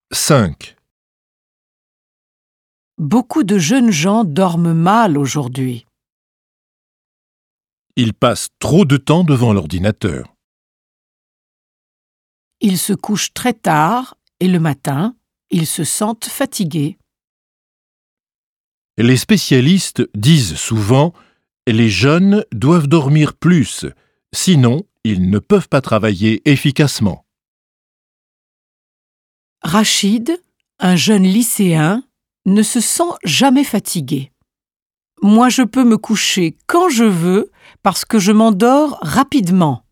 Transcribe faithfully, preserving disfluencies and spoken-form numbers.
cinq. Beaucoup de jeunes gens dorment mal aujourd'hui. Ils passent trop de temps devant l'ordinateur. Ils se couchent très tard et le matin, ils se sentent fatigués. Les spécialistes disent souvent « les jeunes doivent dormir plus, sinon ils ne peuvent pas travailler efficacement ». Rachid, un jeune lycéen, ne se sent jamais fatigué. Moi, je peux me coucher quand je veux parce que je m'endors rapidement.